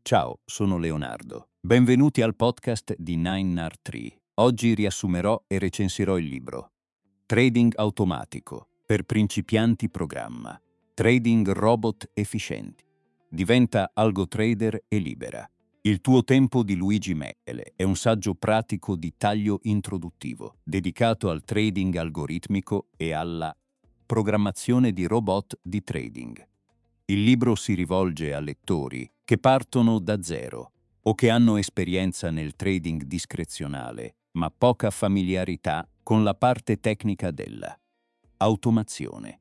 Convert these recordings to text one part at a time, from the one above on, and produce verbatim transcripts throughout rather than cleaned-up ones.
Ciao, sono Leonardo. Benvenuti al podcast di nine R tre. Oggi riassumerò e recensirò il libro Trading automatico per principianti programma. Trading robot efficienti. Diventa algo trader e libera. Il tuo tempo di Luigi Mele è un saggio pratico di taglio introduttivo, dedicato al trading algoritmico e alla programmazione di robot di trading. Il libro si rivolge a lettori che partono da zero o che hanno esperienza nel trading discrezionale, ma poca familiarità con la parte tecnica della automazione.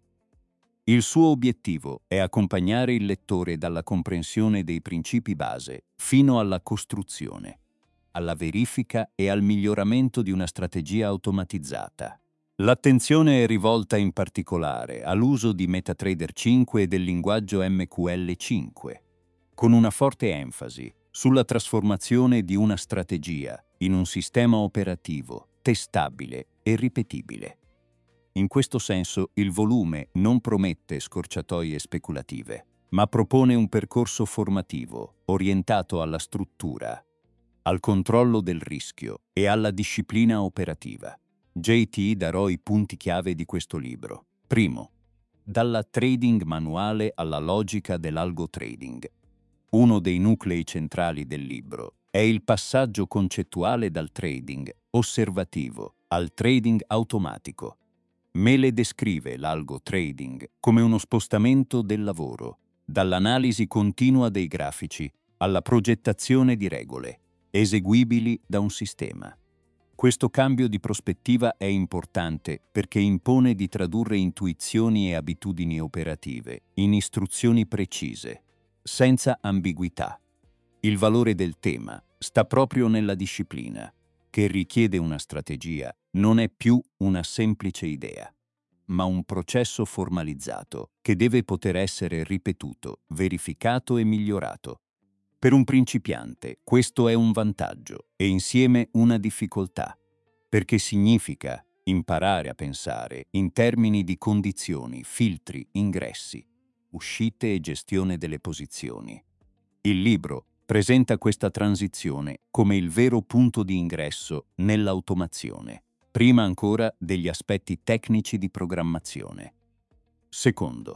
Il suo obiettivo è accompagnare il lettore dalla comprensione dei principi base fino alla costruzione, alla verifica e al miglioramento di una strategia automatizzata. L'attenzione è rivolta in particolare all'uso di MetaTrader cinque e del linguaggio M Q L cinque, con una forte enfasi sulla trasformazione di una strategia in un sistema operativo testabile e ripetibile. In questo senso, il volume non promette scorciatoie speculative, ma propone un percorso formativo orientato alla struttura, al controllo del rischio e alla disciplina operativa. J T darò i punti chiave di questo libro. Primo, dalla trading manuale alla logica dell'algo trading. Uno dei nuclei centrali del libro è il passaggio concettuale dal trading osservativo al trading automatico. Mele descrive l'algo trading come uno spostamento del lavoro, dall'analisi continua dei grafici alla progettazione di regole, eseguibili da un sistema. Questo cambio di prospettiva è importante perché impone di tradurre intuizioni e abitudini operative in istruzioni precise, senza ambiguità. Il valore del tema sta proprio nella disciplina, che richiede una strategia, non è più una semplice idea, ma un processo formalizzato che deve poter essere ripetuto, verificato e migliorato. Per un principiante questo è un vantaggio e insieme una difficoltà, perché significa imparare a pensare in termini di condizioni, filtri, ingressi, uscite e gestione delle posizioni. Il libro presenta questa transizione come il vero punto di ingresso nell'automazione, prima ancora degli aspetti tecnici di programmazione. Secondo,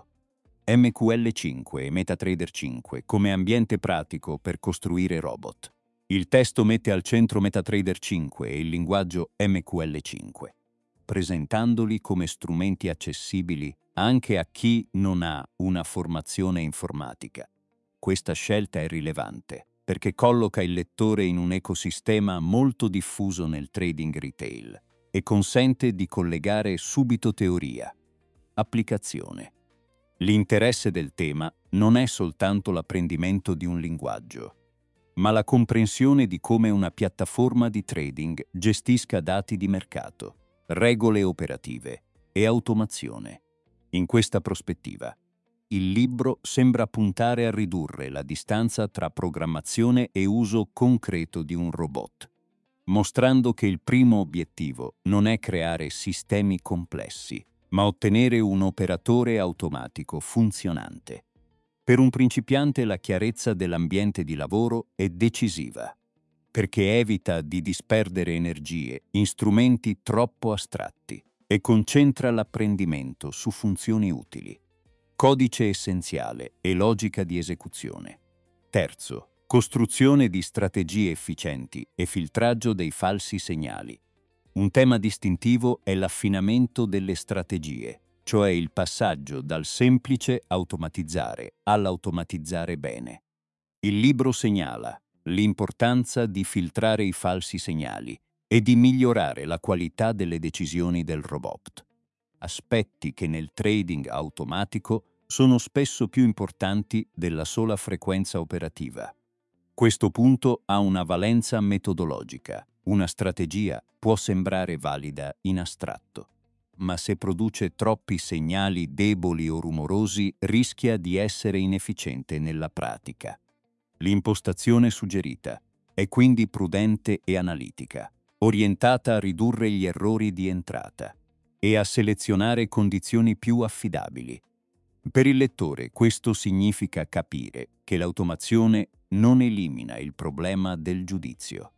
M Q L cinque e MetaTrader cinque come ambiente pratico per costruire robot. Il testo mette al centro MetaTrader cinque e il linguaggio M Q L cinque, presentandoli come strumenti accessibili anche a chi non ha una formazione informatica. Questa scelta è rilevante perché colloca il lettore in un ecosistema molto diffuso nel trading retail e consente di collegare subito teoria, applicazione. L'interesse del tema non è soltanto l'apprendimento di un linguaggio, ma la comprensione di come una piattaforma di trading gestisca dati di mercato, regole operative e automazione. In questa prospettiva, il libro sembra puntare a ridurre la distanza tra programmazione e uso concreto di un robot, mostrando che il primo obiettivo non è creare sistemi complessi, ma ottenere un operatore automatico funzionante. Per un principiante la chiarezza dell'ambiente di lavoro è decisiva, perché evita di disperdere energie in strumenti troppo astratti e concentra l'apprendimento su funzioni utili. Codice essenziale e logica di esecuzione. Terzo, costruzione di strategie efficienti e filtraggio dei falsi segnali. Un tema distintivo è l'affinamento delle strategie, cioè il passaggio dal semplice automatizzare all'automatizzare bene. Il libro segnala l'importanza di filtrare i falsi segnali e di migliorare la qualità delle decisioni del robot, aspetti che nel trading automatico sono spesso più importanti della sola frequenza operativa. Questo punto ha una valenza metodologica. Una strategia può sembrare valida in astratto, ma se produce troppi segnali deboli o rumorosi rischia di essere inefficiente nella pratica. L'impostazione suggerita è quindi prudente e analitica, orientata a ridurre gli errori di entrata e a selezionare condizioni più affidabili. Per il lettore questo significa capire che l'automazione non elimina il problema del giudizio,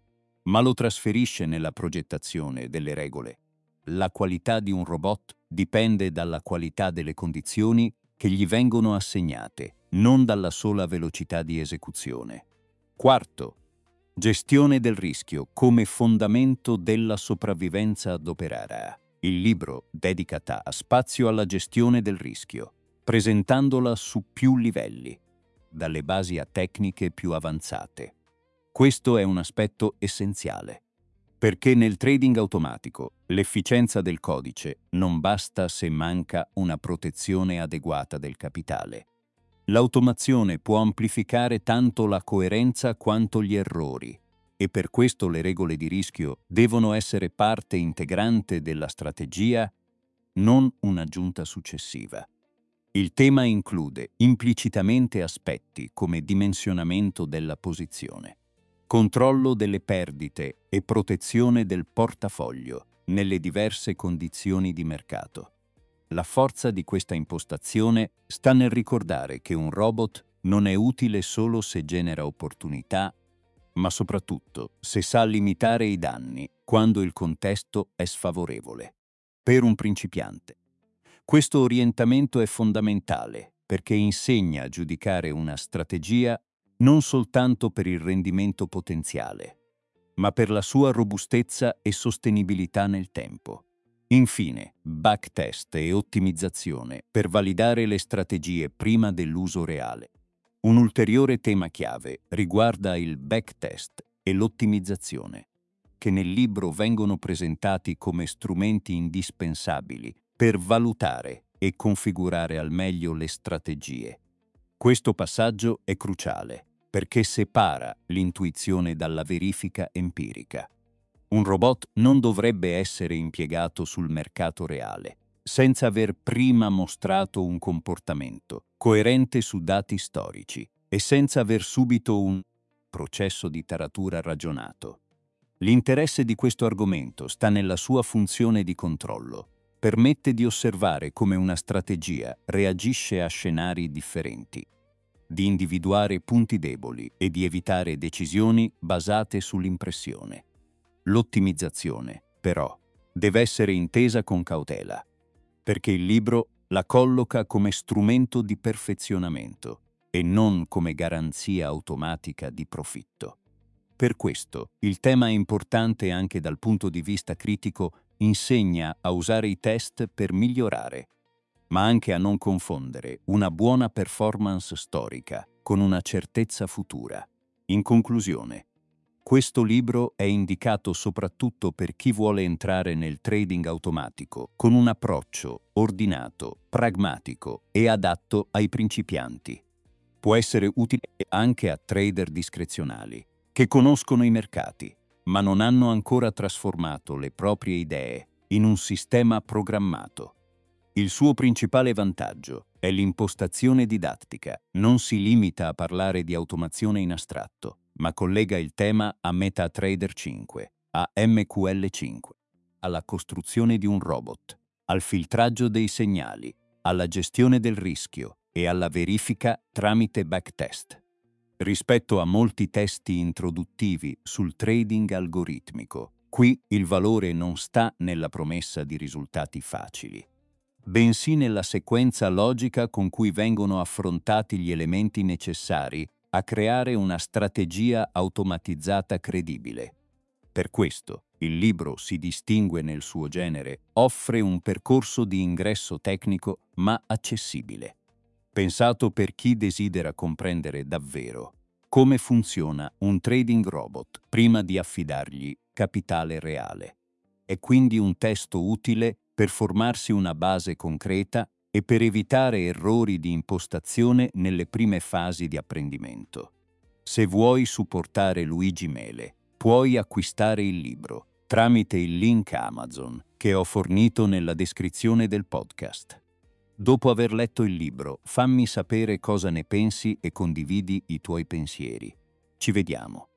ma lo trasferisce nella progettazione delle regole. La qualità di un robot dipende dalla qualità delle condizioni che gli vengono assegnate, non dalla sola velocità di esecuzione. Quarto, gestione del rischio come fondamento della sopravvivenza adoperata. Il libro dedica spazio alla gestione del rischio, presentandola su più livelli, dalle basi a tecniche più avanzate. Questo è un aspetto essenziale, perché nel trading automatico l'efficienza del codice non basta se manca una protezione adeguata del capitale. L'automazione può amplificare tanto la coerenza quanto gli errori, e per questo le regole di rischio devono essere parte integrante della strategia, non un'aggiunta successiva. Il tema include implicitamente aspetti come dimensionamento della posizione, controllo delle perdite e protezione del portafoglio nelle diverse condizioni di mercato. La forza di questa impostazione sta nel ricordare che un robot non è utile solo se genera opportunità, ma soprattutto se sa limitare i danni quando il contesto è sfavorevole. Per un principiante, questo orientamento è fondamentale perché insegna a giudicare una strategia non soltanto per il rendimento potenziale, ma per la sua robustezza e sostenibilità nel tempo. Infine, backtest e ottimizzazione per validare le strategie prima dell'uso reale. Un ulteriore tema chiave riguarda il backtest e l'ottimizzazione, che nel libro vengono presentati come strumenti indispensabili per valutare e configurare al meglio le strategie. Questo passaggio è cruciale perché separa l'intuizione dalla verifica empirica. Un robot non dovrebbe essere impiegato sul mercato reale, senza aver prima mostrato un comportamento coerente su dati storici e senza aver subito un processo di taratura ragionato. L'interesse di questo argomento sta nella sua funzione di controllo. Permette di osservare come una strategia reagisce a scenari differenti, di individuare punti deboli e di evitare decisioni basate sull'impressione. L'ottimizzazione, però, deve essere intesa con cautela, perché il libro la colloca come strumento di perfezionamento e non come garanzia automatica di profitto. Per questo, il tema è importante anche dal punto di vista critico, insegna a usare i test per migliorare, ma anche a non confondere una buona performance storica con una certezza futura. In conclusione, questo libro è indicato soprattutto per chi vuole entrare nel trading automatico con un approccio ordinato, pragmatico e adatto ai principianti. Può essere utile anche a trader discrezionali, che conoscono i mercati, ma non hanno ancora trasformato le proprie idee in un sistema programmato. Il suo principale vantaggio è l'impostazione didattica. Non si limita a parlare di automazione in astratto, ma collega il tema a MetaTrader cinque, a M Q L cinque, alla costruzione di un robot, al filtraggio dei segnali, alla gestione del rischio e alla verifica tramite backtest. Rispetto a molti testi introduttivi sul trading algoritmico, qui il valore non sta nella promessa di risultati facili, bensì nella sequenza logica con cui vengono affrontati gli elementi necessari a creare una strategia automatizzata credibile. Per questo, il libro si distingue nel suo genere, offre un percorso di ingresso tecnico ma accessibile, pensato per chi desidera comprendere davvero come funziona un trading robot prima di affidargli capitale reale. È quindi un testo utile per formarsi una base concreta e per evitare errori di impostazione nelle prime fasi di apprendimento. Se vuoi supportare Luigi Mele, puoi acquistare il libro tramite il link Amazon che ho fornito nella descrizione del podcast. Dopo aver letto il libro, fammi sapere cosa ne pensi e condividi i tuoi pensieri. Ci vediamo.